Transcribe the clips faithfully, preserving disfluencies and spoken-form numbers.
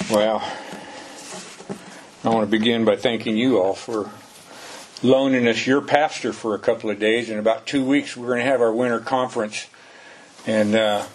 Well, I want to begin by thanking you all for loaning us your pastor for a couple of days. In about two weeks, we're going to have our winter conference. And uh,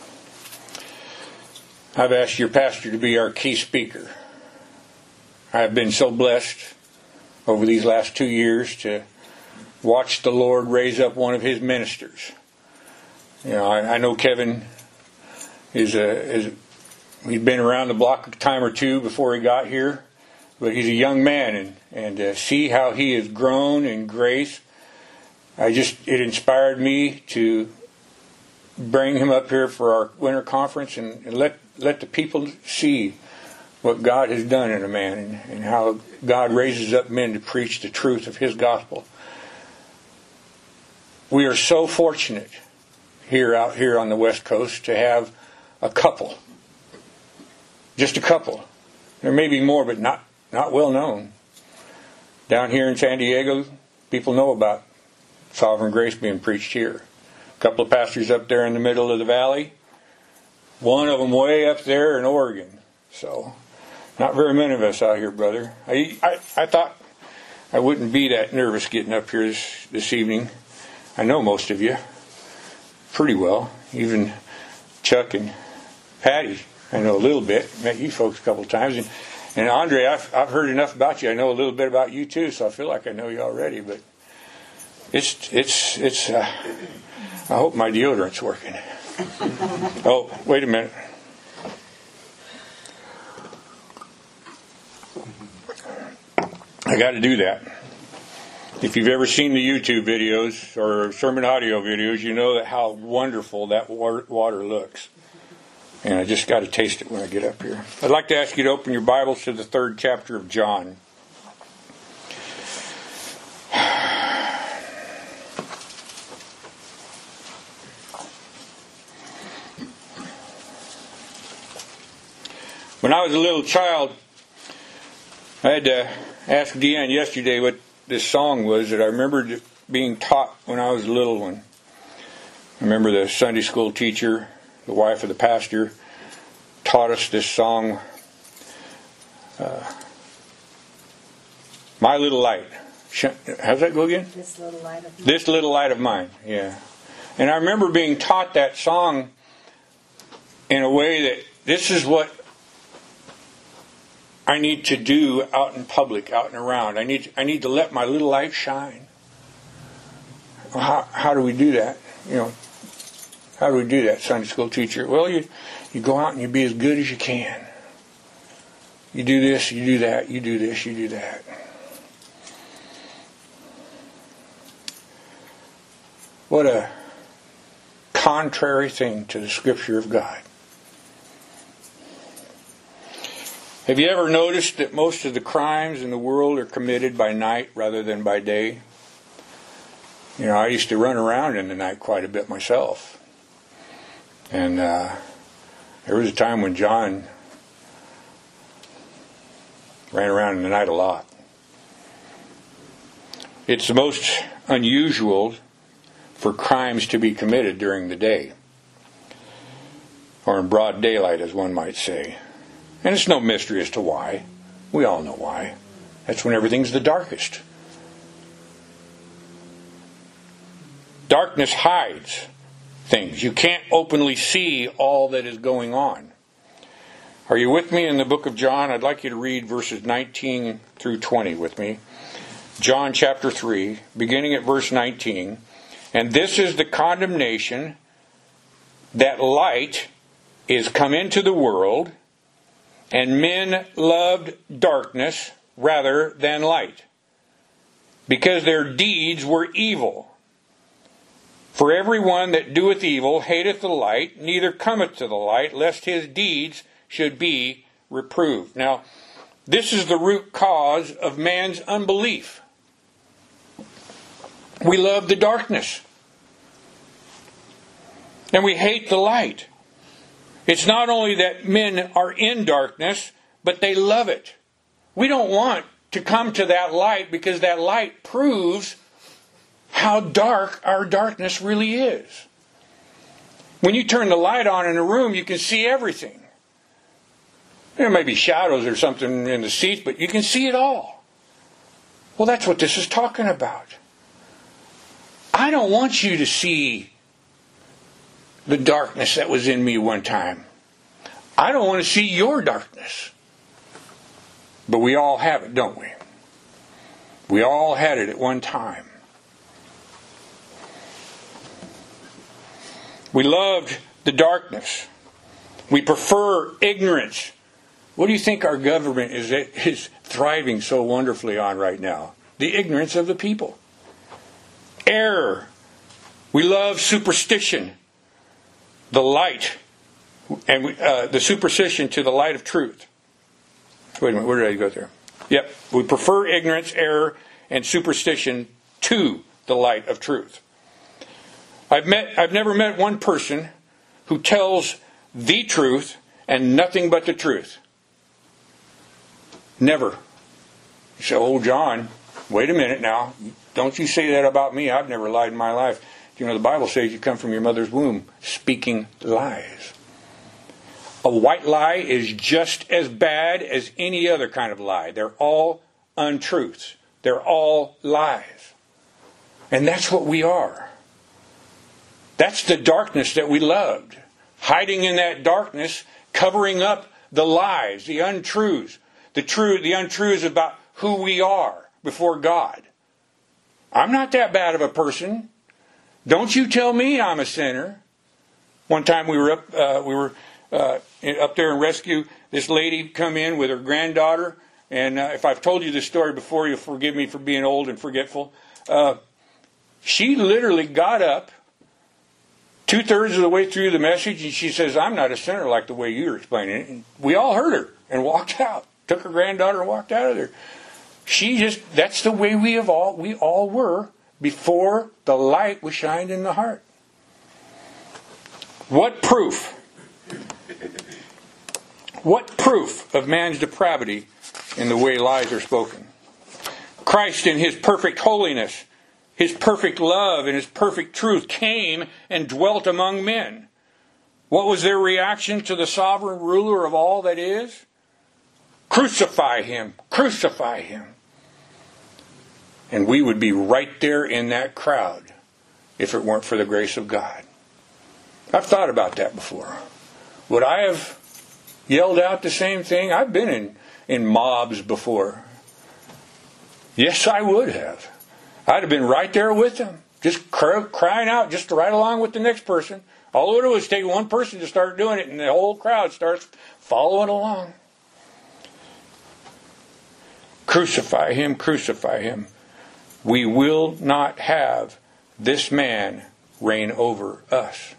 I've asked your pastor to be our key speaker. I've been so blessed over these last two years to watch the Lord raise up one of His ministers. You know, I, I know Kevin is a, is he's been around the block a time or two before he got here, but he's a young man, and and uh, see how he has grown in grace. I just it inspired me to bring him up here for our winter conference and, and let let the people see what God has done in a man, and, and how God raises up men to preach the truth of His gospel. We are so fortunate here out here on the West Coast to have a couple. Just a couple. There may be more, but not, not well known. Down here in San Diego, people know about Sovereign Grace being preached here. A couple of pastors up there in the middle of the valley. One of them way up there in Oregon. So, not very many of us out here, brother. I, I, I thought I wouldn't be that nervous getting up here this, this evening. I know most of you pretty well. Even Chuck and Patty, I know a little bit. Met you folks a couple of times. And, and Andre, I've, I've heard enough about you. I know a little bit about you too, so I feel like I know you already. But it's, it's, it's, uh, I hope my deodorant's working. Oh, wait a minute. I got to do that. If you've ever seen the YouTube videos or sermon audio videos, you know that how wonderful that water looks. And I just got to taste it when I get up here. I'd like to ask you to open your Bibles to the third chapter of John. When I was a little child, I had to ask Deanne yesterday what this song was that I remembered being taught when I was a little one. I remember the Sunday school teacher, the wife of the pastor, taught us this song, uh, My Little Light. How's that go again? This little light of mine. This little light of mine, yeah. And I remember being taught that song in a way that this is what I need to do out in public, out and around. I need I need to let my little light shine. Well, how how do we do that? You know, how do we do that, Sunday school teacher? Well, you you go out and you be as good as you can. You do this, you do that, you do this, you do that. What a contrary thing to the Scripture of God. Have you ever noticed that most of the crimes in the world are committed by night rather than by day? You know, I used to run around in the night quite a bit myself. And uh, there was a time when John ran around in the night a lot. It's the most unusual for crimes to be committed during the day, or in broad daylight, as one might say. And it's no mystery as to why. We all know why. That's when everything's the darkest. Darkness hides things. You can't openly see all that is going on. Are you with me in the book of John? I'd like you to read verses nineteen through twenty with me. John chapter three, beginning at verse nineteen. And this is the condemnation, that light is come into the world, and men loved darkness rather than light, because their deeds were evil. For everyone that doeth evil hateth the light, neither cometh to the light, lest his deeds should be reproved. Now, this is the root cause of man's unbelief. We love the darkness, and we hate the light. It's not only that men are in darkness, but they love it. We don't want to come to that light because that light proves how dark our darkness really is. When you turn the light on in a room, you can see everything. There may be shadows or something in the seats, but you can see it all. Well, that's what this is talking about. I don't want you to see the darkness that was in me one time. I don't want to see your darkness. But we all have it, don't we? We all had it at one time. We loved the darkness. We prefer ignorance. What do you think our government is, is thriving so wonderfully on right now? The ignorance of the people. Error. We love superstition. The light. And we, uh, the superstition to the light of truth. Wait a minute, where did I go there? Yep. We prefer ignorance, error, and superstition to the light of truth. I've met, I've never met one person who tells the truth and nothing but the truth. Never. You say, oh, John, wait a minute now. Don't you say that about me. I've never lied in my life. You know, the Bible says you come from your mother's womb speaking lies. A white lie is just as bad as any other kind of lie. They're all untruths. They're all lies. And that's what we are. That's the darkness that we loved. Hiding in that darkness, covering up the lies, the untruths, the true, the untruths about who we are before God. I'm not that bad of a person. Don't you tell me I'm a sinner. One time we were up, uh, we were uh, up there in rescue. This lady come in with her granddaughter, and uh, if I've told you this story before, you'll forgive me for being old and forgetful. Uh, she literally got up two-thirds of the way through the message, and she says, I'm not a sinner like the way you're explaining it. And we all heard her and walked out. Took her granddaughter and walked out of there. She just, that's the way we have all, we all were before the light was shined in the heart. What proof? What proof of man's depravity in the way lies are spoken? Christ in His perfect holiness, His perfect love, and His perfect truth came and dwelt among men. What was their reaction to the sovereign ruler of all that is? Crucify Him! Crucify Him! And we would be right there in that crowd if it weren't for the grace of God. I've thought about that before. Would I have yelled out the same thing? I've been in, in mobs before. Yes, I would have. I'd have been right there with them, just crying out, just right along with the next person. All it was take one person to start doing it, and the whole crowd starts following along. Crucify Him, crucify Him. We will not have this man reign over us.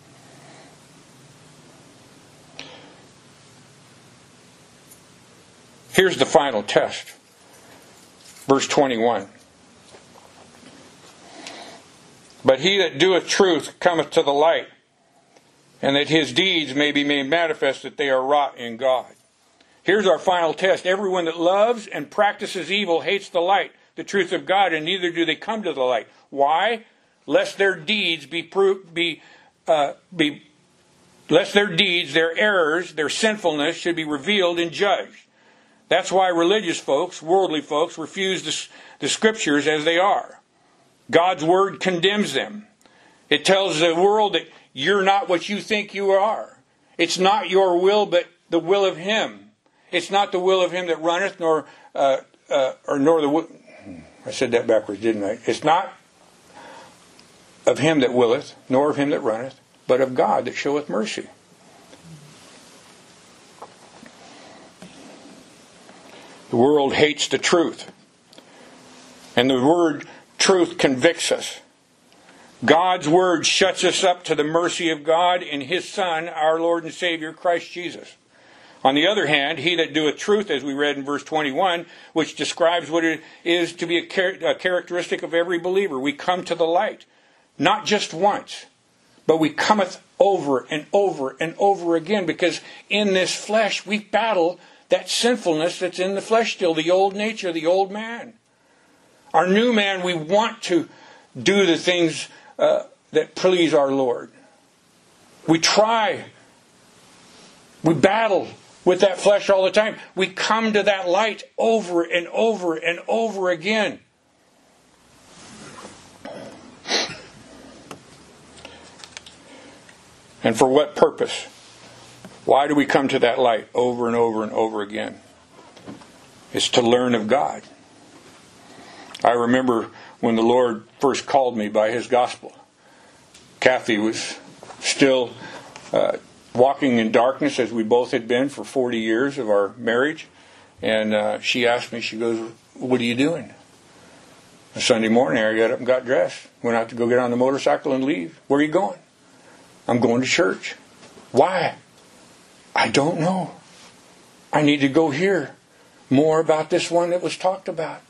Here's the final test. Verse twenty-one. But he that doeth truth cometh to the light, and that his deeds may be made manifest that they are wrought in God. Here's our final test. Everyone that loves and practices evil hates the light, the truth of God, and neither do they come to the light. Why? Lest their deeds be proved, be, uh, be, lest their deeds, their errors, their sinfulness should be revealed and judged. That's why religious folks, worldly folks, refuse the, the Scriptures as they are. God's Word condemns them. It tells the world that you're not what you think you are. It's not your will, but the will of Him. It's not the will of Him that runneth, nor uh, uh, or nor the will. I said that backwards, didn't I? It's not of him that willeth, nor of him that runneth, but of God that showeth mercy. The world hates the truth. And the word truth convicts us. God's word shuts us up to the mercy of God in His Son, our Lord and Savior, Christ Jesus. On the other hand, he that doeth truth, as we read in verse twenty-one, which describes what it is to be a, char- a characteristic of every believer. We come to the light, not just once, but we cometh over and over and over again, because in this flesh we battle that sinfulness that's in the flesh still, the old nature, the old man. Our new man, we want to do the things uh, that please our Lord. We try, we battle with that flesh all the time. We come to that light over and over and over again. And for what purpose? Why do we come to that light over and over and over again? It's to learn of God. I remember when the Lord first called me by His gospel. Kathy was still uh, walking in darkness, as we both had been for forty years of our marriage. And uh, she asked me, she goes, "What are you doing?" A Sunday morning, I got up and got dressed. Went out to go get on the motorcycle and leave. "Where are you going?" "I'm going to church." "Why?" "I don't know. I need to go hear more about this one that was talked about.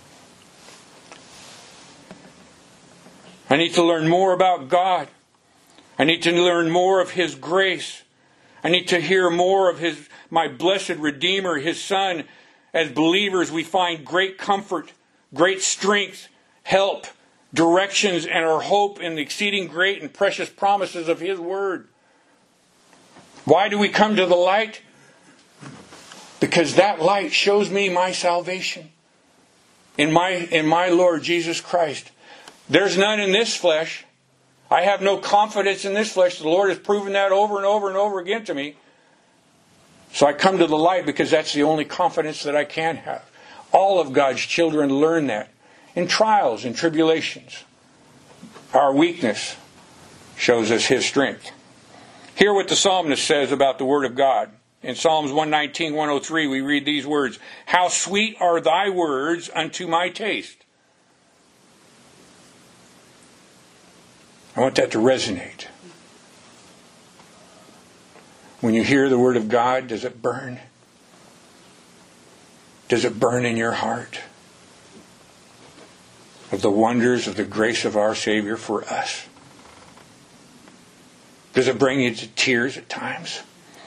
I need to learn more about God. I need to learn more of His grace. I need to hear more of His, my blessed Redeemer, His Son. As believers, we find great comfort, great strength, help, directions, and our hope in the exceeding great and precious promises of His Word. Why do we come to the light? Because that light shows me my salvation in my, in my Lord Jesus Christ. There's none in this flesh. I have no confidence in this flesh. The Lord has proven that over and over and over again to me. So I come to the light because that's the only confidence that I can have. All of God's children learn that in trials and tribulations. Our weakness shows us His strength. Hear what the psalmist says about the Word of God. In Psalms one nineteen, one oh three, we read these words, "How sweet are thy words unto my taste." I want that to resonate. When you hear the Word of God, does it burn? Does it burn in your heart? Of the wonders of the grace of our Savior for us? Does it bring you to tears at times?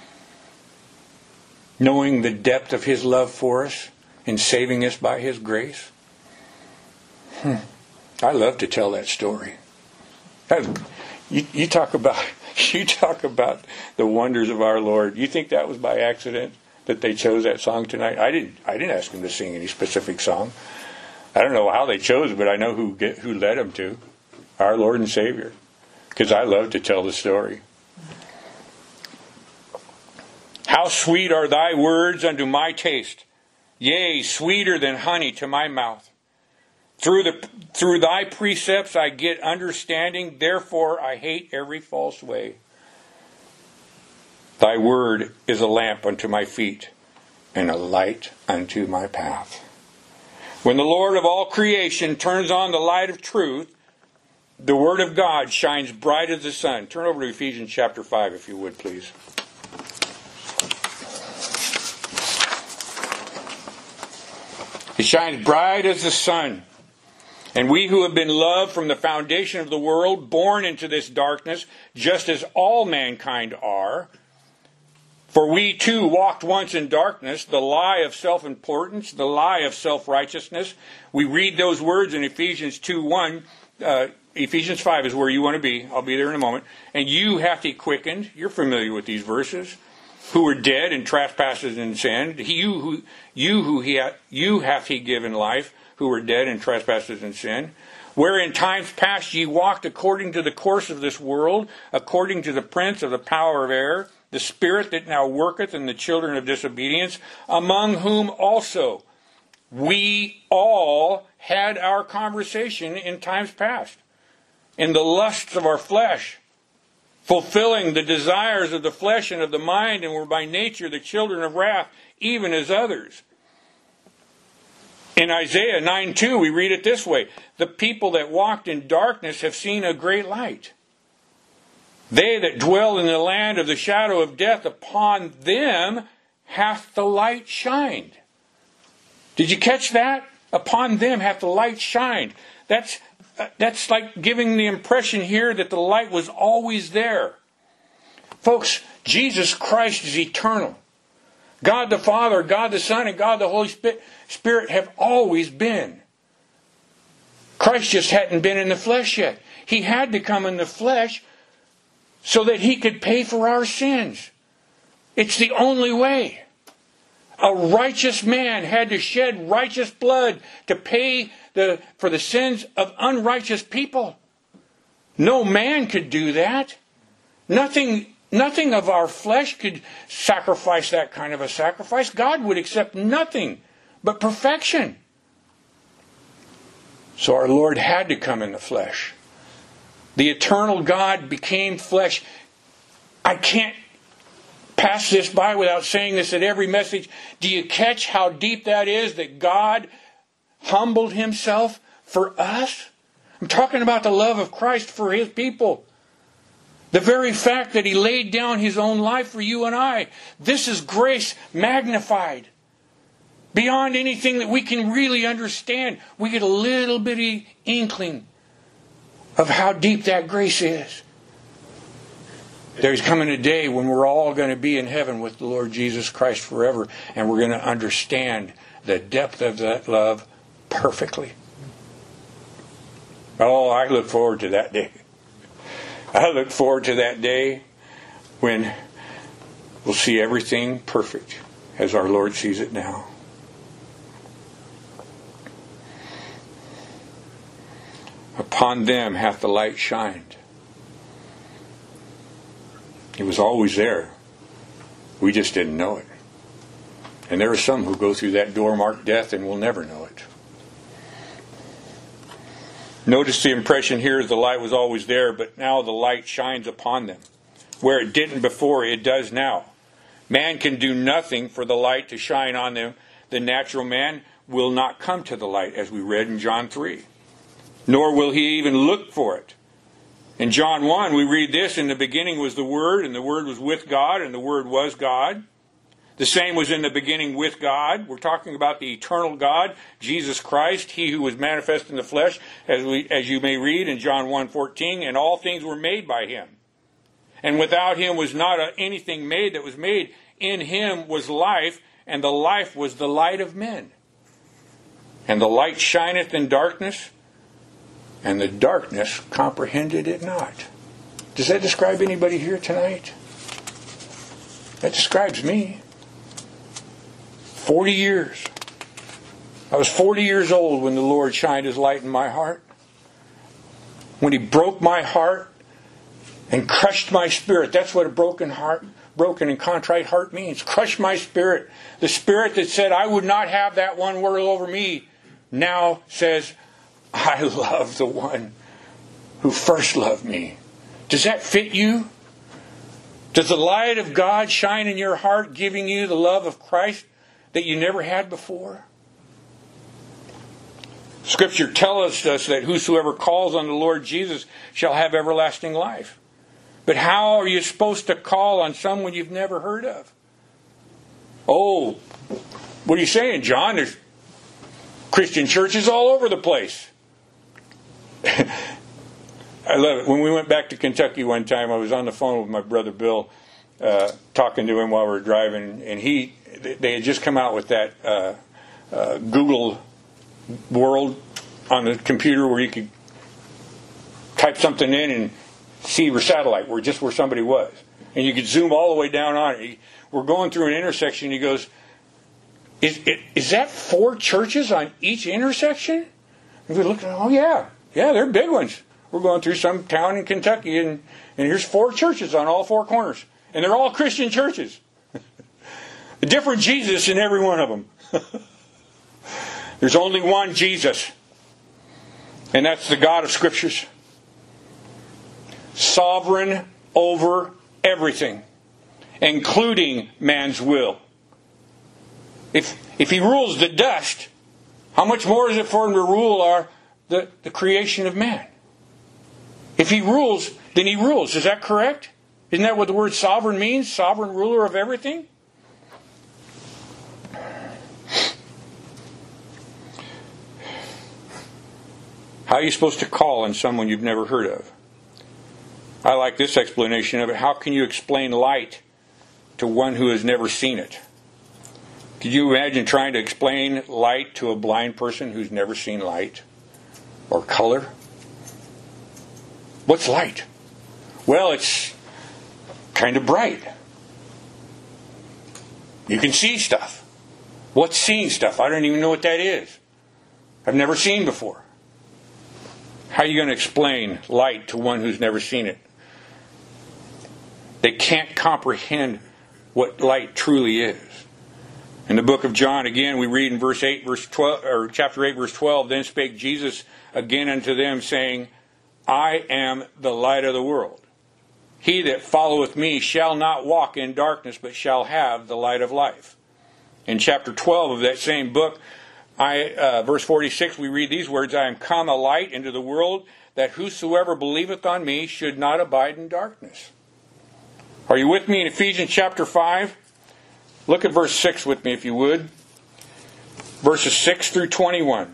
Knowing the depth of His love for us in saving us by His grace? Hmm. I love to tell that story. You, you talk about you talk about the wonders of our Lord. You think that was by accident that they chose that song tonight? I didn't. I didn't ask them to sing any specific song. I don't know how they chose it, but I know who get, who led them to. Our Lord and Savior. Because I love to tell the story. How sweet are thy words unto my taste, yea, sweeter than honey to my mouth. Through the through thy precepts I get understanding, therefore I hate every false way. Thy word is a lamp unto my feet, and a light unto my path. When the Lord of all creation turns on the light of truth, the Word of God shines bright as the sun. Turn over to Ephesians chapter five, if you would, please. It shines bright as the sun. And we who have been loved from the foundation of the world, born into this darkness, just as all mankind are. For we too walked once in darkness, the lie of self-importance, the lie of self-righteousness. We read those words in Ephesians two one. Uh, Ephesians five is where you want to be. I'll be there in a moment. And you hath he quickened. You're familiar with these verses. Who were dead in trespasses and sin. You who you who he hath, you hath he given life. Who were dead in trespasses and sin. Where in times past ye walked according to the course of this world, according to the prince of the power of air, the spirit that now worketh in the children of disobedience, among whom also we all had our conversation in times past, in the lusts of our flesh, fulfilling the desires of the flesh and of the mind, and were by nature the children of wrath, even as others. In Isaiah nine two, we read it this way, the people that walked in darkness have seen a great light. They that dwell in the land of the shadow of death, upon them hath the light shined. Did you catch that? Upon them hath the light shined. That's, uh, that's like giving the impression here that the light was always there. Folks, Jesus Christ is eternal. God the Father, God the Son, and God the Holy Spirit have always been. Christ just hadn't been in the flesh yet. He had to come in the flesh so that He could pay for our sins. It's the only way. A righteous man had to shed righteous blood to pay the, for the sins of unrighteous people. No man could do that. Nothing, nothing of our flesh could sacrifice that kind of a sacrifice. God would accept nothing but perfection. So our Lord had to come in the flesh. The eternal God became flesh. I can't pass this by without saying this at every message. Do you catch how deep that is, that God humbled himself for us? I'm talking about the love of Christ for his people. The very fact that he laid down his own life for you and I. This is grace magnified. Beyond anything that we can really understand. We get a little bitty inkling of how deep that grace is. There's coming a day when we're all going to be in heaven with the Lord Jesus Christ forever, and we're going to understand the depth of that love perfectly. Oh, I look forward to that day. I look forward to that day when we'll see everything perfect as our Lord sees it now. Upon them hath the light shined. It was always there. We just didn't know it. And there are some who go through that door marked death and will never know it. Notice the impression here is the light was always there, but now the light shines upon them. Where it didn't before, it does now. Man can do nothing for the light to shine on them. The natural man will not come to the light, as we read in John three. Nor will he even look for it. In John one, we read this, in the beginning was the Word, and the Word was with God, and the Word was God. The same was in the beginning with God. We're talking about the eternal God, Jesus Christ, he who was manifest in the flesh, as we, as you may read in John one fourteen, and all things were made by him. And without him was not anything made that was made. In him was life, and the life was the light of men. And the light shineth in darkness, and the darkness comprehended it not. Does that describe anybody here tonight? That describes me. Forty years. I was forty years old when the Lord shined his light in my heart. When he broke my heart and crushed my spirit. That's what a broken heart, broken and contrite heart means. Crushed my spirit. The spirit that said I would not have that one word over me now says, I love the one who first loved me. Does that fit you? Does the light of God shine in your heart, giving you the love of Christ that you never had before? Scripture tells us that whosoever calls on the Lord Jesus shall have everlasting life. But how are you supposed to call on someone you've never heard of? Oh, what are you saying, John? There's Christian churches all over the place. I love it. When we went back to Kentucky one time, I was on the phone with my brother Bill, uh, talking to him while we were driving, and he they had just come out with that uh, uh, Google World on the computer where you could type something in and see your satellite, where just where somebody was, and you could zoom all the way down on it. He, we're going through an intersection. He goes, "Is it is that four churches on each intersection?" And we looked at, oh yeah, yeah, they're big ones. We're going through some town in Kentucky, and, and here's four churches on all four corners. And they're all Christian churches. A different Jesus in every one of them. There's only one Jesus. And that's the God of Scriptures. Sovereign over everything, including man's will. If, if he rules the dust, how much more is it for him to rule our the, the creation of man? If he rules, then he rules. Is that correct? Isn't that what the word sovereign means? Sovereign ruler of everything? How are you supposed to call on someone you've never heard of? I like this explanation of it. How can you explain light to one who has never seen it? Could you imagine trying to explain light to a blind person who's never seen light or color? What's light? Well, it's kind of bright. You can see stuff. What's seeing stuff? I don't even know what that is. I've never seen before. How are you going to explain light to one who's never seen it? They can't comprehend what light truly is. In the book of John, again, we read in verse eight, verse twelve, or chapter eight, verse twelve, then spake Jesus again unto them, saying, I am the light of the world. He that followeth me shall not walk in darkness, but shall have the light of life. In chapter twelve of that same book, I, uh, verse forty-six, we read these words, I am come a light into the world, that whosoever believeth on me should not abide in darkness. Are you with me in Ephesians chapter five? Look at verse six with me, if you would. Verses six through twenty-one.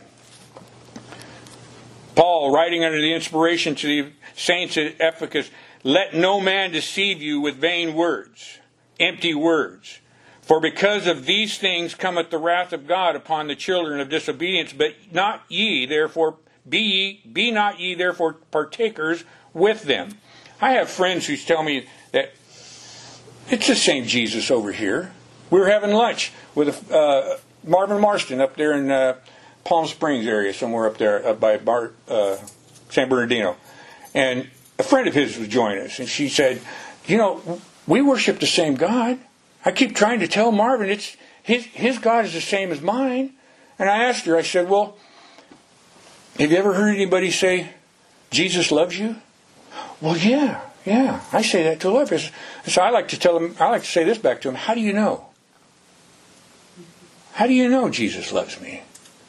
Paul, writing under the inspiration to the saints at Ephesus, let no man deceive you with vain words, empty words. For because of these things cometh the wrath of God upon the children of disobedience. But not ye, therefore, be ye, be not ye, therefore, partakers with them. I have friends who tell me that it's the same Jesus over here. We were having lunch with uh, Marvin Marston up there in uh, Palm Springs area, somewhere up there up by Bar, uh, San Bernardino. And a friend of his was joining us, and she said, you know, we worship the same God. I keep trying to tell Marvin it's his his God is the same as mine. And I asked her, I said, well, have you ever heard anybody say, Jesus loves you? Well, yeah, yeah. I say that to a lot of people. So I like to tell them, I like to say this back to them, how do you know? How do you know Jesus loves me?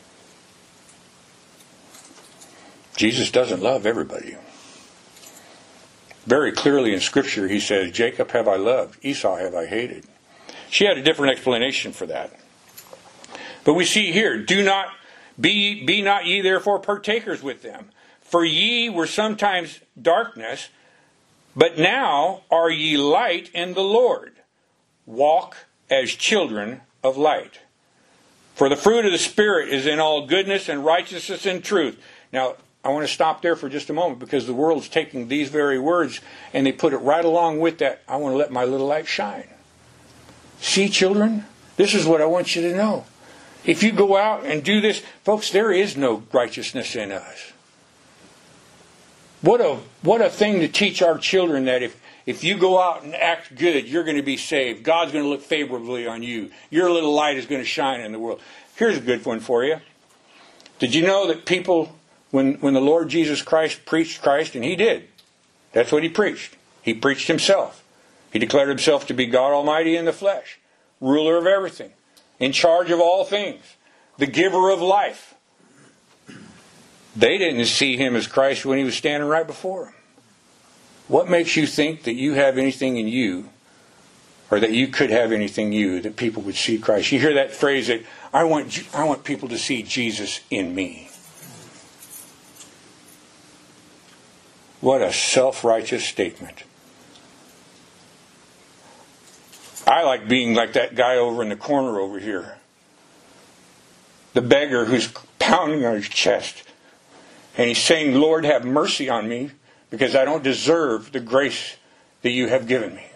Jesus doesn't love everybody. Very clearly in Scripture he says, Jacob have I loved, Esau have I hated. She had a different explanation for that. But we see here, do not be, be not ye therefore partakers with them. For ye were sometimes darkness, but now are ye light in the Lord. Walk as children of light. For the fruit of the Spirit is in all goodness and righteousness and truth. Now, I want to stop there for just a moment, because the world's taking these very words and they put it right along with that. I want to let my little light shine. See, children, this is what I want you to know. If you go out and do this, folks, there is no righteousness in us. What a what a thing to teach our children, that if, if you go out and act good, you're going to be saved. God's going to look favorably on you. Your little light is going to shine in the world. Here's a good one for you. Did you know that people, when, when the Lord Jesus Christ preached Christ, and he did, that's what he preached. He preached himself. He declared himself to be God Almighty in the flesh, ruler of everything, in charge of all things, the giver of life. They didn't see him as Christ when he was standing right before them. What makes you think that you have anything in you, or that you could have anything in you, that people would see Christ? You hear that phrase that, I want, I want people to see Jesus in me. What a self-righteous statement. I like being like that guy over in the corner over here. The beggar who's pounding on his chest. And he's saying, Lord, have mercy on me, because I don't deserve the grace that you have given me.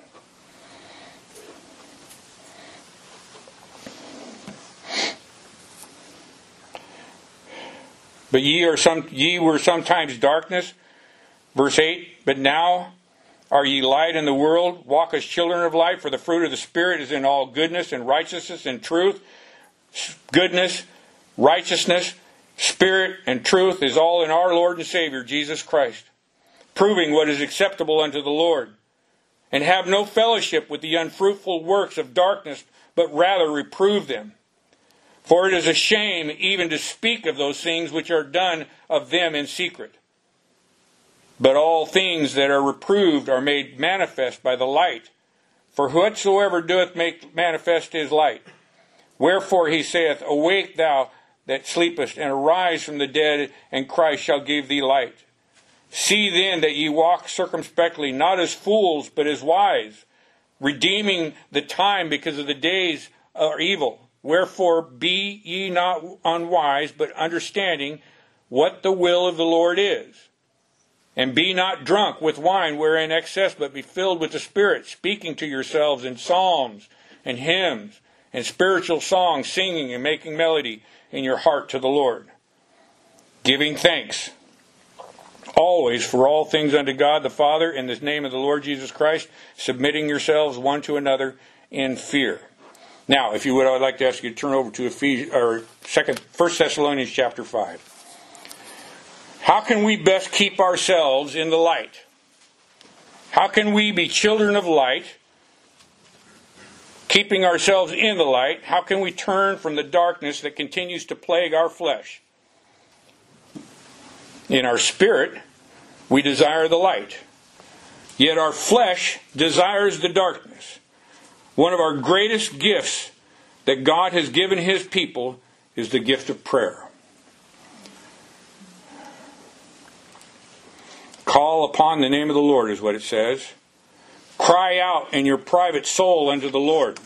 But ye are some ye were sometimes darkness. Verse eight, but now are ye light in the world, walk as children of light, for the fruit of the Spirit is in all goodness and righteousness and truth. Goodness, righteousness, Spirit, and truth is all in our Lord and Savior, Jesus Christ, proving what is acceptable unto the Lord. And have no fellowship with the unfruitful works of darkness, but rather reprove them. For it is a shame even to speak of those things which are done of them in secret. But all things that are reproved are made manifest by the light. For whatsoever doeth make manifest his light. Wherefore he saith, awake thou that sleepest, and arise from the dead, and Christ shall give thee light. See then that ye walk circumspectly, not as fools, but as wise, redeeming the time, because of the days are evil. Wherefore be ye not unwise, but understanding what the will of the Lord is. And be not drunk with wine wherein excess, but be filled with the Spirit, speaking to yourselves in psalms and hymns and spiritual songs, singing and making melody in your heart to the Lord, giving thanks always for all things unto God the Father in the name of the Lord Jesus Christ, submitting yourselves one to another in fear. Now, if you would, I would like to ask you to turn over to Ephesians or Second, First Thessalonians chapter five. How can we best keep ourselves in the light? How can we be children of light, keeping ourselves in the light? How can we turn from the darkness that continues to plague our flesh? In our spirit, we desire the light, yet our flesh desires the darkness. One of our greatest gifts that God has given His people is the gift of prayer. Call upon the name of the Lord is what it says. Cry out in your private soul unto the Lord.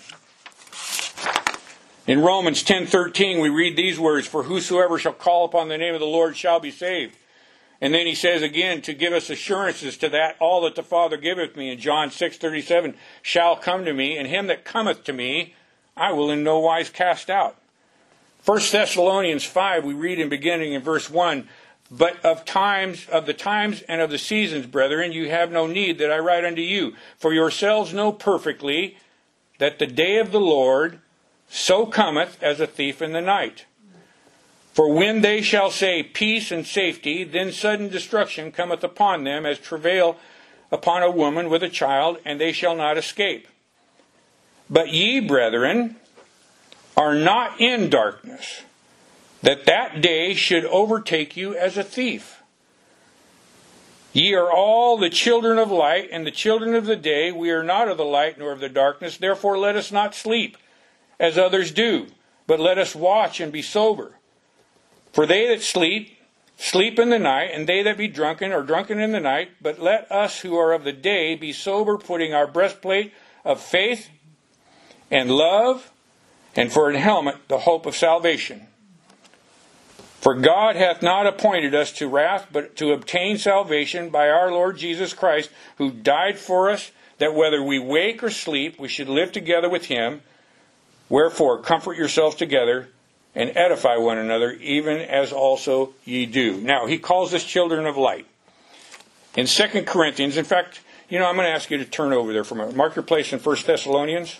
In Romans ten thirteen we read these words, for whosoever shall call upon the name of the Lord shall be saved. And then he says again to give us assurances to that, all that the Father giveth me in John six thirty-seven shall come to me, and him that cometh to me I will in no wise cast out. First Thessalonians five we read in beginning in verse one, but of times, of the times and of the seasons, brethren, you have no need that I write unto you. For yourselves know perfectly that the day of the Lord so cometh as a thief in the night. For when they shall say peace and safety, then sudden destruction cometh upon them as travail upon a woman with a child, and they shall not escape. But ye, brethren, are not in darkness, that that day should overtake you as a thief. Ye are all the children of light, and the children of the day. We are not of the light nor of the darkness. Therefore let us not sleep, as others do, but let us watch and be sober. For they that sleep, sleep in the night, and they that be drunken are drunken in the night. But let us who are of the day be sober, putting our breastplate of faith and love, and for an helmet the hope of salvation. For God hath not appointed us to wrath, but to obtain salvation by our Lord Jesus Christ, who died for us, that whether we wake or sleep, we should live together with Him. Wherefore, comfort yourselves together, and edify one another, even as also ye do. Now, he calls us children of light. In Second Corinthians, in fact, you know, I'm going to ask you to turn over there for a moment. Mark your place in First Thessalonians.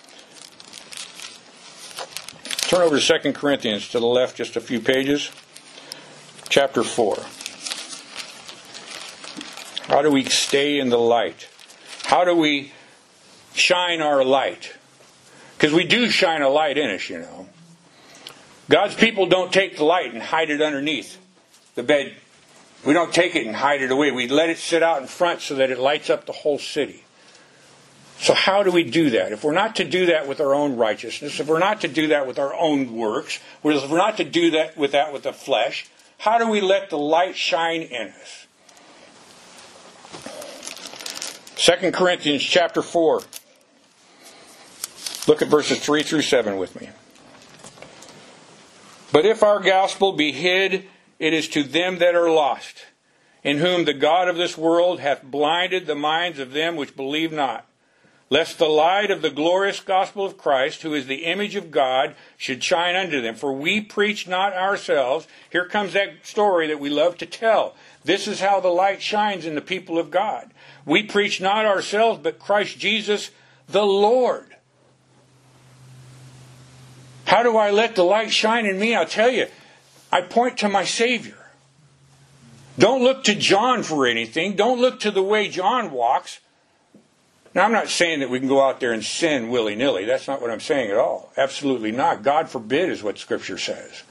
Turn over to Second Corinthians to the left just a few pages. Chapter four. How do we stay in the light? How do we shine our light? Because we do shine a light in us, you know. God's people don't take the light and hide it underneath the bed. We don't take it and hide it away. We let it sit out in front so that it lights up the whole city. So how do we do that? If we're not to do that with our own righteousness, if we're not to do that with our own works, if we're not to do that with that with the flesh, how do we let the light shine in us? Second Corinthians chapter four. Look at verses three through seven with me. But if our gospel be hid, it is to them that are lost, in whom the God of this world hath blinded the minds of them which believe not, lest the light of the glorious gospel of Christ, who is the image of God, should shine unto them. For we preach not ourselves. Here comes that story that we love to tell. This is how the light shines in the people of God. We preach not ourselves, but Christ Jesus the Lord. How do I let the light shine in me? I'll tell you, I point to my Savior. Don't look to John for anything. Don't look to the way John walks. Now, I'm not saying that we can go out there and sin willy-nilly. That's not what I'm saying at all. Absolutely not. God forbid is what Scripture says.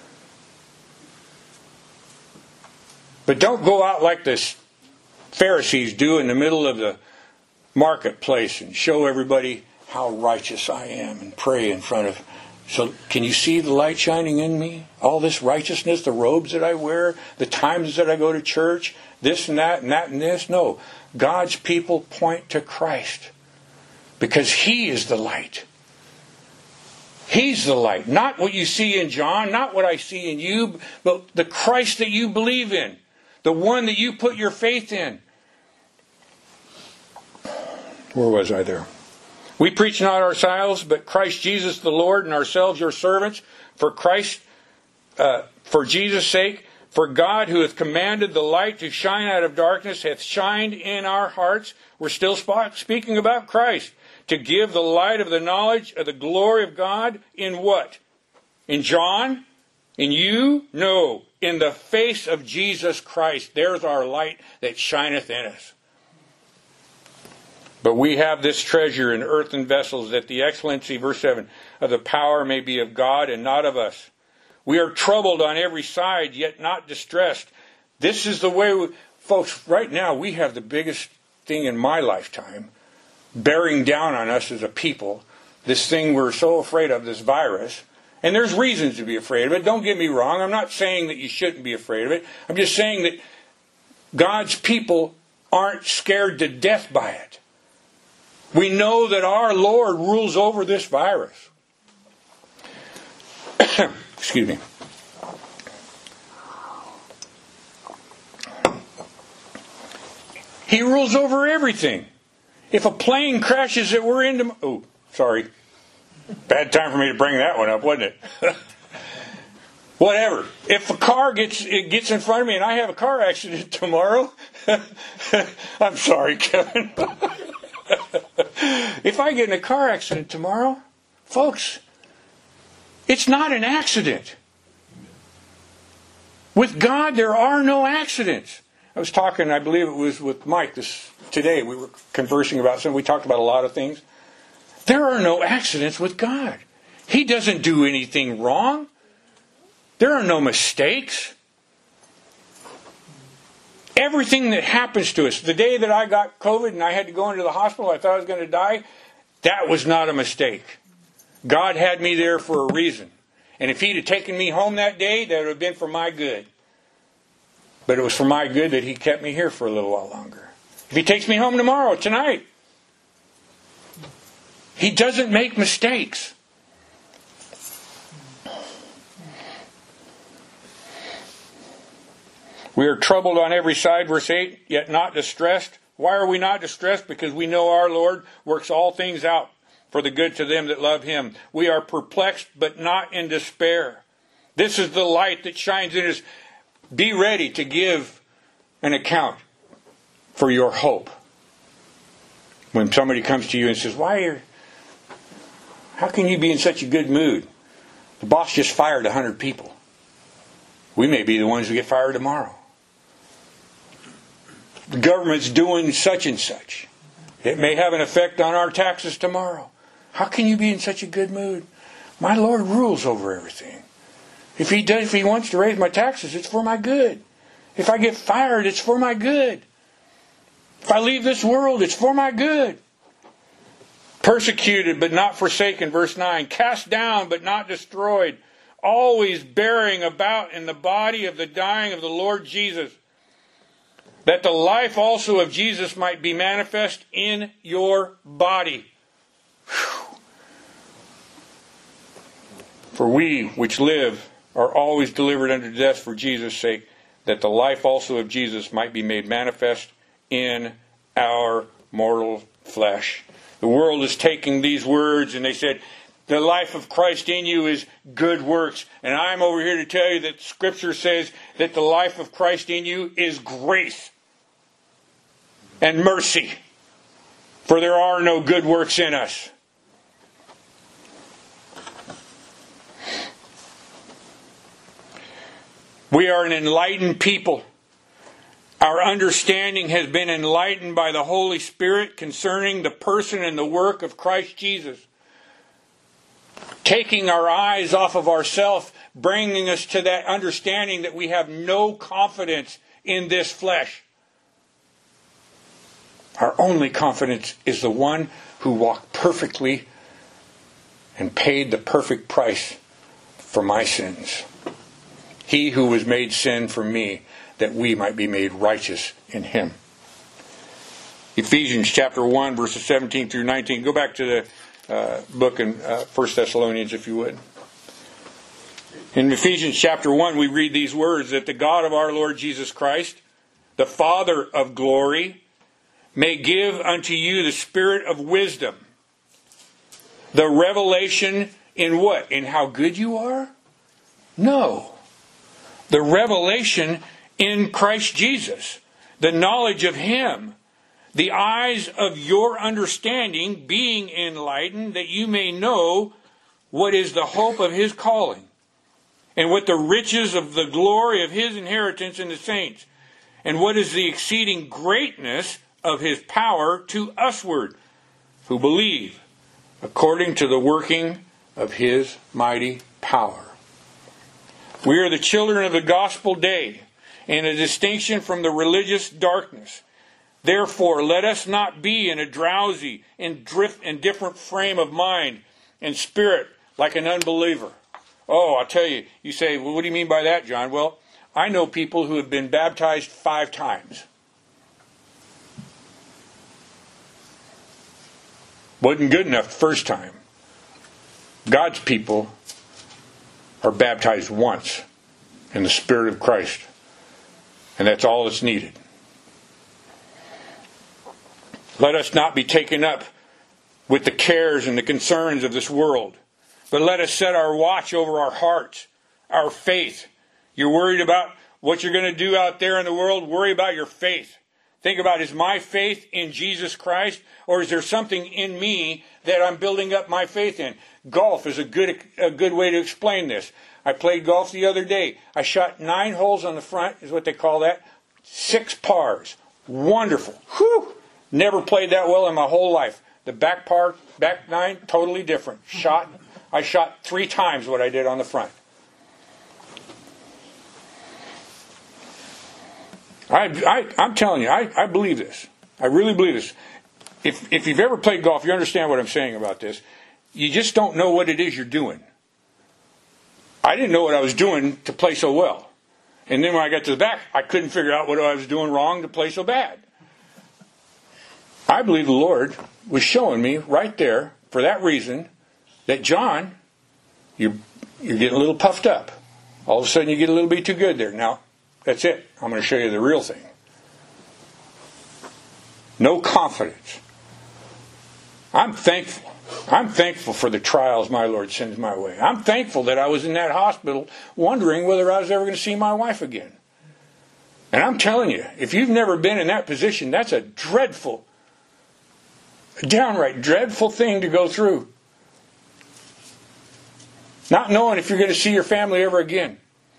But don't go out like the Pharisees do in the middle of the marketplace and show everybody how righteous I am and pray in front of. So can you see the light shining in me? All this righteousness, the robes that I wear, the times that I go to church, this and that and that and this. No. God's people point to Christ because He is the light. He's the light. Not what you see in John, not what I see in you, but the Christ that you believe in. The one that you put your faith in. Where was I there? We preach not ourselves, but Christ Jesus the Lord, and ourselves your servants, for Christ, uh, for Jesus' sake. For God, who hath commanded the light to shine out of darkness, hath shined in our hearts. We're still speaking about Christ. To give the light of the knowledge of the glory of God in what? In John? In you? No. In the face of Jesus Christ. There's our light that shineth in us. But we have this treasure in earthen vessels, that the excellency, verse seven, of the power may be of God and not of us. We are troubled on every side, yet not distressed. This is the way, we, folks, right now we have the biggest thing in my lifetime bearing down on us as a people. This thing we're so afraid of, this virus. And there's reasons to be afraid of it. Don't get me wrong. I'm not saying that you shouldn't be afraid of it. I'm just saying that God's people aren't scared to death by it. We know that our Lord rules over this virus. Excuse me. He rules over everything. If a plane crashes that we're into... Oh, sorry. Bad time for me to bring that one up, wasn't it? Whatever. If a car gets it gets in front of me and I have a car accident tomorrow... I'm sorry, Kevin. If I get in a car accident tomorrow, folks... it's not an accident. With God, there are no accidents. I was talking, I believe it was with Mike this today. We were conversing about something. We talked about a lot of things. There are no accidents with God. He doesn't do anything wrong. There are no mistakes. Everything that happens to us, the day that I got COVID and I had to go into the hospital, I thought I was going to die, that was not a mistake. God had me there for a reason. And if He'd have taken me home that day, that would have been for my good. But it was for my good that He kept me here for a little while longer. If He takes me home tomorrow, tonight, He doesn't make mistakes. We are troubled on every side, verse eight, yet not distressed. Why are we not distressed? Because we know our Lord works all things out for the good to them that love Him. We are perplexed, but not in despair. This is the light that shines in us. Be ready to give an account for your hope. When somebody comes to you and says, "Why are, how can you be in such a good mood? The boss just fired a hundred people." We may be the ones who get fired tomorrow. The government's doing such and such. It may have an effect on our taxes tomorrow. How can you be in such a good mood? My Lord rules over everything. If He does, if He wants to raise my taxes, it's for my good. If I get fired, it's for my good. If I leave this world, it's for my good. Persecuted but not forsaken, verse nine. Cast down but not destroyed. Always bearing about in the body of the dying of the Lord Jesus, that the life also of Jesus might be manifest in your body. Whew. For we which live are always delivered unto death for Jesus' sake, that the life also of Jesus might be made manifest in our mortal flesh. The world is taking these words and they said, the life of Christ in you is good works. And I'm over here to tell you that Scripture says that the life of Christ in you is grace and mercy. For there are no good works in us. We are an enlightened people. Our understanding has been enlightened by the Holy Spirit concerning the person and the work of Christ Jesus. Taking our eyes off of ourselves, bringing us to that understanding that we have no confidence in this flesh. Our only confidence is the one who walked perfectly and paid the perfect price for my sins. He who was made sin for me, that we might be made righteous in Him. Ephesians chapter one, verses seventeen through nineteen. Go back to the Uh, book in uh, First Thessalonians, if you would. In Ephesians chapter one, we read these words, that the God of our Lord Jesus Christ, the Father of glory, may give unto you the spirit of wisdom The revelation in what? In how good you are? No. The revelation in Christ Jesus. The knowledge of Him. The eyes of your understanding being enlightened, that you may know what is the hope of His calling, and what the riches of the glory of His inheritance in the saints, and what is the exceeding greatness of His power to usward, who believe, according to the working of His mighty power. We are the children of the gospel day, and a distinction from the religious darkness. Therefore, let us not be in a drowsy and drift and different frame of mind and spirit like an unbeliever. Oh, I'll tell you, you say, well, what do you mean by that, John? Well, I know people who have been baptized five times. Wasn't good enough the first time. God's people are baptized once in the Spirit of Christ. And that's all that's needed. Let us not be taken up with the cares and the concerns of this world, but let us set our watch over our hearts, our faith. You're worried about what you're going to do out there in the world? Worry about your faith. Think about, is my faith in Jesus Christ, or is there something in me that I'm building up my faith in? Golf is a good a good way to explain this. I played golf the other day. I shot nine holes on the front, is what they call that. Six pars. Wonderful. Whew! Never played that well in my whole life. The back par, back nine, totally different. Shot, I shot three times what I did on the front. I, I, I'm telling you, I, I believe this. I really believe this. If, if you've ever played golf, you understand what I'm saying about this. You just don't know what it is you're doing. I didn't know what I was doing to play so well. And then when I got to the back, I couldn't figure out what I was doing wrong to play so bad. I believe the Lord was showing me right there, for that reason, that John, you're, you're getting a little puffed up. All of a sudden you get a little bit too good there. Now, that's it. I'm going to show you the real thing. No confidence. I'm thankful. I'm thankful for the trials my Lord sends my way. I'm thankful that I was in that hospital wondering whether I was ever going to see my wife again. And I'm telling you, if you've never been in that position, that's a dreadful, a downright dreadful thing to go through. Not knowing if you're going to see your family ever again.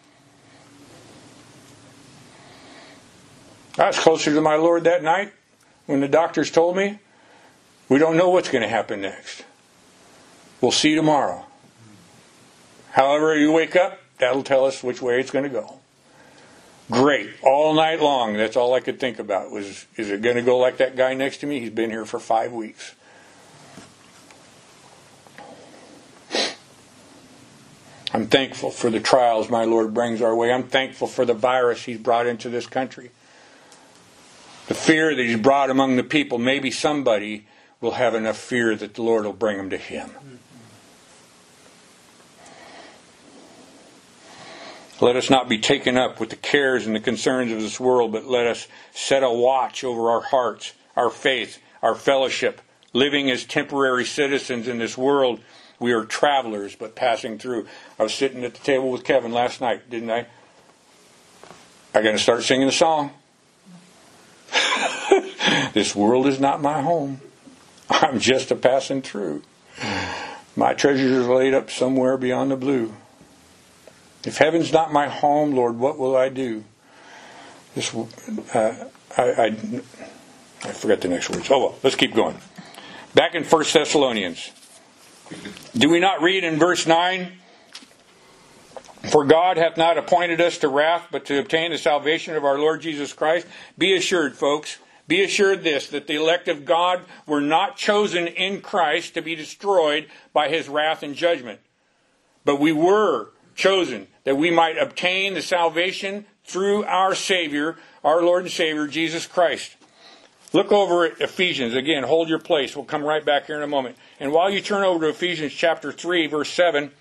I was closer to my Lord that night when the doctors told me, we don't know what's going to happen next. We'll see tomorrow. However you wake up, that'll tell us which way it's going to go. Great. All night long, that's all I could think about was, is it going to go like that guy next to me? He's been here for five weeks. I'm thankful for the trials my Lord brings our way. I'm thankful for the virus He's brought into this country. The fear that He's brought among the people. Maybe somebody will have enough fear that the Lord will bring them to Him. Let us not be taken up with the cares and the concerns of this world, but let us set a watch over our hearts, our faith, our fellowship, living as temporary citizens in this world. We are travelers, but passing through. I was sitting at the table with Kevin last night, didn't I? I'm going to start singing the song. This world is not my home. I'm just a passing through. My treasures are laid up somewhere beyond the blue. If heaven's not my home, Lord, what will I do? This, uh, I, I, I forgot the next words. Oh well, let's keep going. Back in First Thessalonians. Do we not read in verse nine? For God hath not appointed us to wrath, but to obtain the salvation of our Lord Jesus Christ. Be assured, folks, be assured this, that the elect of God were not chosen in Christ to be destroyed by His wrath and judgment. But we were chosen that we might obtain the salvation through our Savior, our Lord and Savior, Jesus Christ. Look over at Ephesians. Again, hold your place. We'll come right back here in a moment. And while you turn over to Ephesians chapter three, verse seven,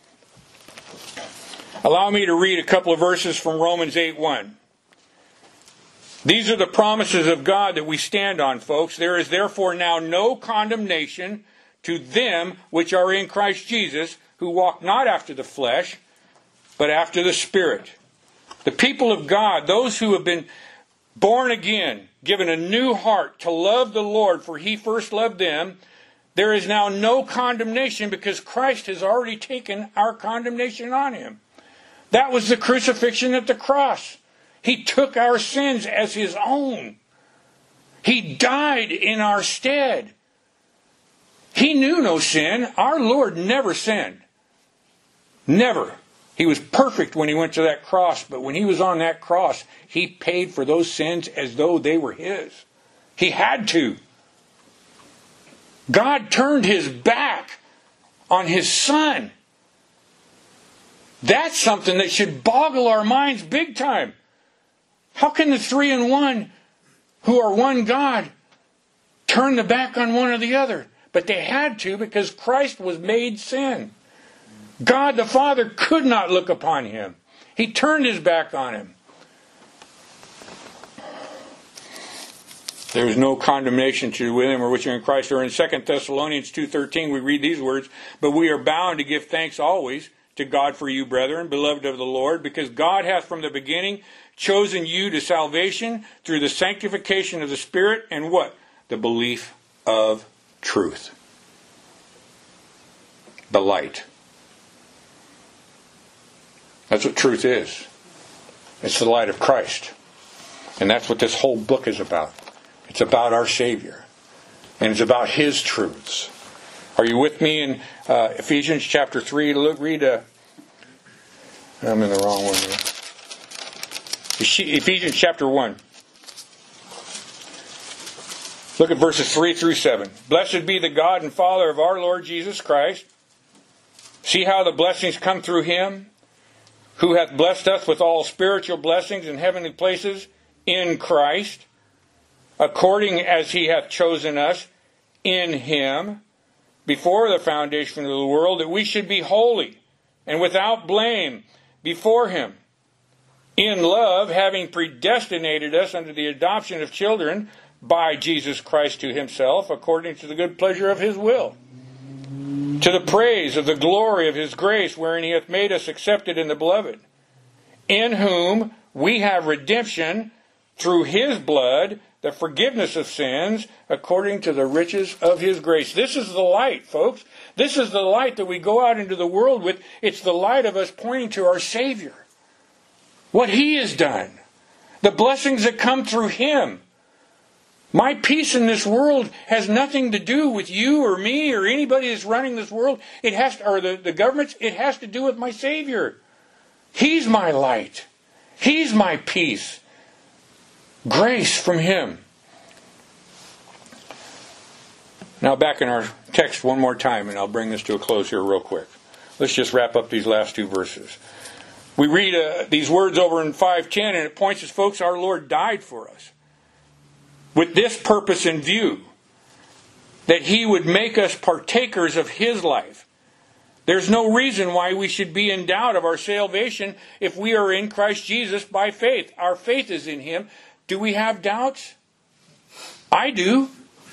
allow me to read a couple of verses from Romans eight one. These are the promises of God that we stand on, folks. There is therefore now no condemnation to them which are in Christ Jesus, who walk not after the flesh, but after the Spirit. The people of God, those who have been born again, given a new heart to love the Lord, for He first loved them, there is now no condemnation because Christ has already taken our condemnation on Him. That was the crucifixion at the cross. He took our sins as His own. He died in our stead. He knew no sin. Our Lord never sinned. Never. He was perfect when He went to that cross, but when He was on that cross, He paid for those sins as though they were His. He had to. God turned His back on His Son. That's something that should boggle our minds big time. How can the three in one, who are one God, turn the back on one or the other? But they had to, because Christ was made sin. God the Father could not look upon Him. He turned His back on Him. There is no condemnation to with Him or which are in Christ. Or in Second Thessalonians two thirteen we read these words, but we are bound to give thanks always to God for you, brethren, beloved of the Lord, because God hath from the beginning chosen you to salvation through the sanctification of the Spirit and what? The belief of truth. The light. That's what truth is. It's the light of Christ. And that's what this whole book is about. It's about our Savior. And it's about His truths. Are you with me in uh, Ephesians chapter three? Look, read a... I'm in the wrong one here. Ephesians chapter one. Look at verses three through seven. Blessed be the God and Father of our Lord Jesus Christ. See how the blessings come through Him, who hath blessed us with all spiritual blessings in heavenly places in Christ, according as He hath chosen us in Him before the foundation of the world, that we should be holy and without blame before Him. In love, having predestinated us unto the adoption of children by Jesus Christ to Himself, according to the good pleasure of His will, to the praise of the glory of His grace, wherein He hath made us accepted in the Beloved, in whom we have redemption through His blood, the forgiveness of sins, according to the riches of His grace. This is the light, folks. This is the light that we go out into the world with. It's the light of us pointing to our Savior. What He has done. The blessings that come through Him. My peace in this world has nothing to do with you or me or anybody that's running this world. It has to, or the, the governments. It has to do with my Savior. He's my light. He's my peace. Grace from Him. Now back in our text one more time, and I'll bring this to a close here real quick. Let's just wrap up these last two verses. We read uh, these words over in five ten, and it points us, folks, our Lord died for us. With this purpose in view, that He would make us partakers of His life. There's no reason why we should be in doubt of our salvation if we are in Christ Jesus by faith. Our faith is in Him. Do we have doubts? I do.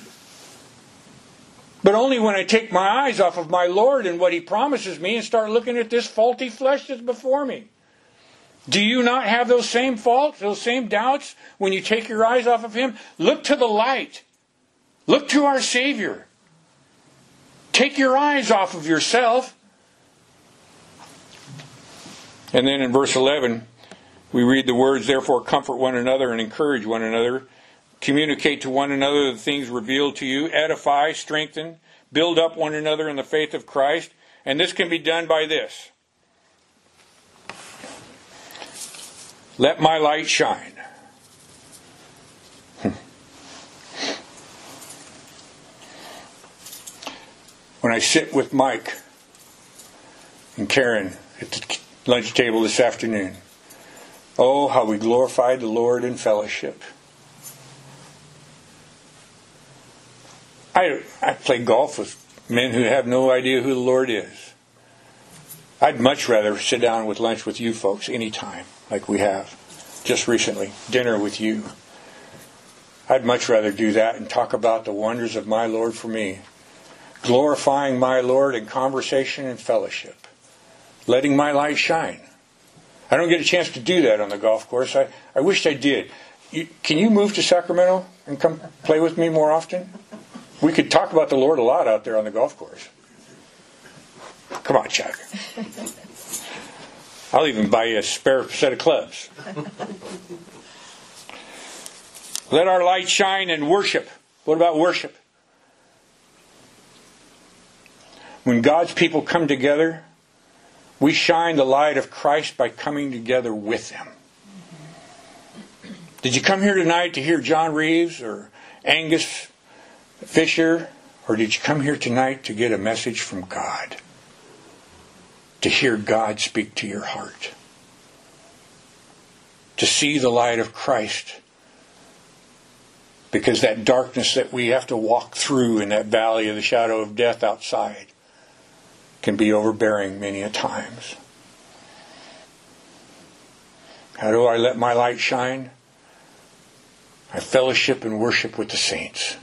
But only when I take my eyes off of my Lord and what He promises me and start looking at this faulty flesh that's before me. Do you not have those same faults, those same doubts when you take your eyes off of Him? Look to the light. Look to our Savior. Take your eyes off of yourself. And then in verse eleven, we read the words, therefore comfort one another and encourage one another. Communicate to one another the things revealed to you. Edify, strengthen, build up one another in the faith of Christ. And this can be done by this. Let my light shine. When I sit with Mike and Karen at the lunch table this afternoon, oh, how we glorified the Lord in fellowship. I, I play golf with men who have no idea who the Lord is. I'd much rather sit down with lunch with you folks anytime, like we have just recently, dinner with you. I'd much rather do that and talk about the wonders of my Lord for me glorifying my Lord in conversation and fellowship, letting my light shine. I don't get a chance to do that on the golf course. I, I wished I did. You, can you move to Sacramento and come play with me more often? We could talk about the Lord a lot out there on the golf course. Come on, Chuck. I'll even buy you a spare set of clubs. Let our light shine and worship. What about worship? When God's people come together, we shine the light of Christ by coming together with them. Did you come here tonight to hear John Reeves or Angus Fisher? Or did you come here tonight to get a message from God? To hear God speak to your heart. To see the light of Christ. Because that darkness that we have to walk through in that valley of the shadow of death outside can be overbearing many a times. How do I let my light shine? I fellowship and worship with the saints.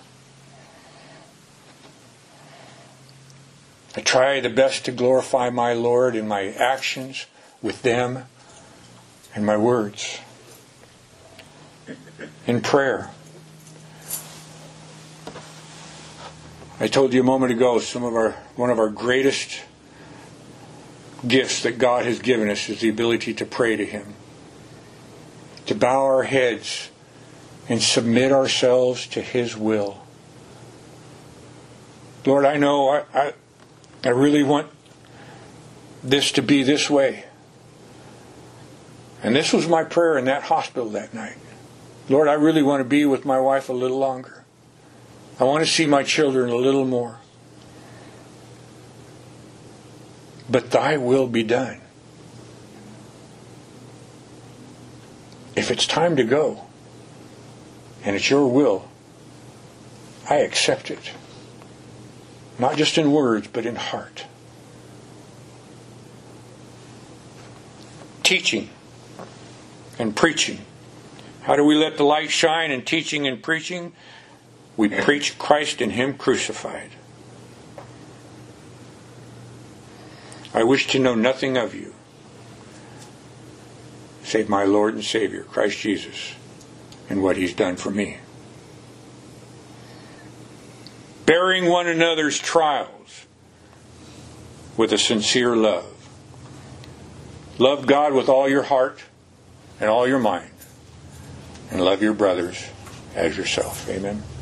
I try the best to glorify my Lord in my actions with them and my words. In prayer. I told you a moment ago, some of our one of our greatest gifts that God has given us is the ability to pray to Him. To bow our heads and submit ourselves to His will. Lord, I know I, I, I really want this to be this way. And this was my prayer in that hospital that night. Lord, I really want to be with my wife a little longer. I want to see my children a little more. But Thy will be done. If it's time to go, and it's Your will, I accept it. Not just in words, but in heart. Teaching and preaching. How do we let the light shine in teaching and preaching? We preach Christ and Him crucified. I wish to know nothing of you save my Lord and Savior, Christ Jesus, and what He's done for me. Bearing one another's trials with a sincere love. Love God with all your heart and all your mind, and love your brothers as yourself. Amen.